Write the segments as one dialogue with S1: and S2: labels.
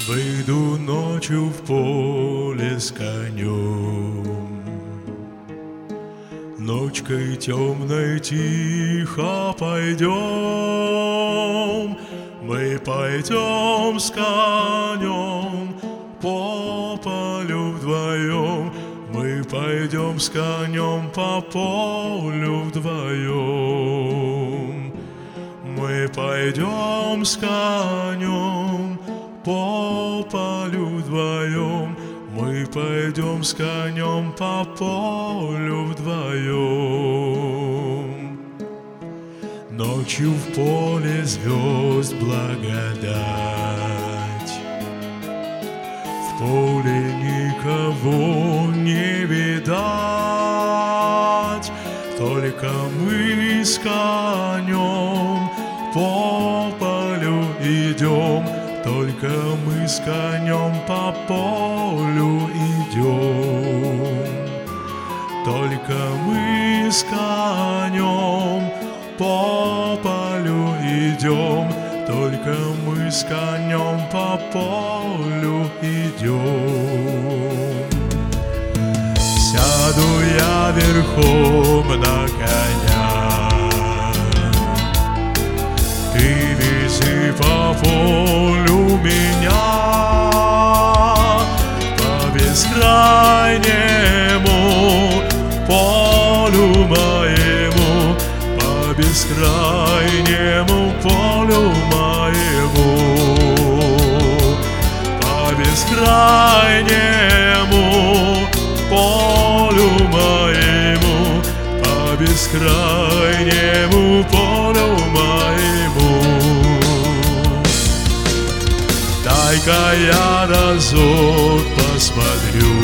S1: Выйду ночью в поле с конем, ночкой темной тихо пойдем. Мы пойдем с конем по полю вдвоем. Мы пойдем с конем по полю вдвоем. Мы пойдем с конем по полю вдвоем. Мы пойдем с конем по полю вдвоем. Ночью в поле звезд благодать, в поле никого не видать, только мы с конем по полю идем. Только мы с конем по полю идем. Только мы с конем по полю идем. Только мы с конем по полю идем. Сяду я верхом на коня, ты вези по полю меня, по бескрайнему полю моему, по бескрайнему полю моему, по бескрайнему полю моему, по бескрайнему полю моему. Дай-ка я разок посмотрю,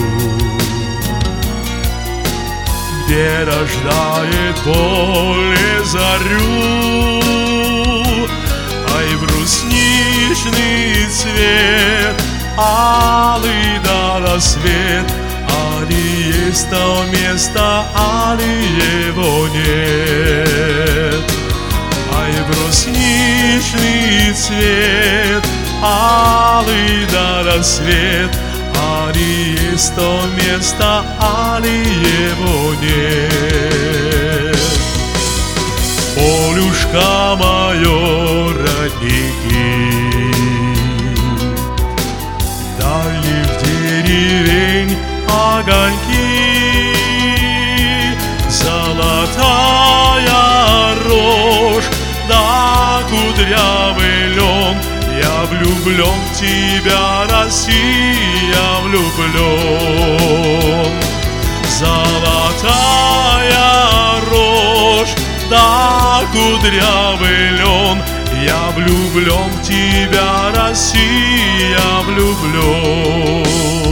S1: где рождает поле зарю. Ай, брусничный цвет, алый до рассвет, али есть то место, али его нет. Ай, брусничный цвет, алый до рассвет, али есть то место, али его нет. Полюшка мое, родники, дальних деревень огоньки, золотая рожь да кудрявый лен. Я влюблен в тебя, Россия, влюблен. Золотая рожь да кудрявый лен. Я влюблен в тебя, Россия, влюблен.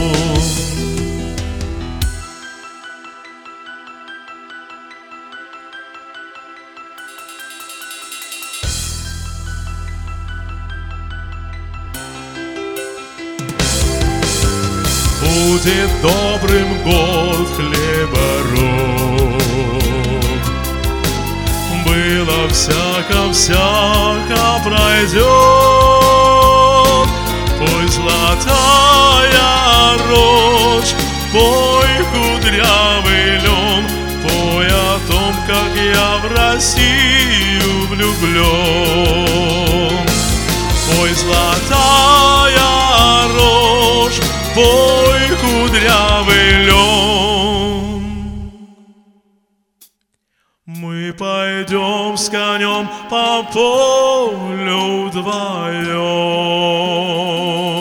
S1: Будет добрым год хлебороб, было всяко пройдет. Пой, золотая рожь, пой, кудрявый лен, пой о том, как я в Россию влюблен. Пой, золотая рожь, пой, кудрявый лен. Мы пойдем с конем по полю вдвоем.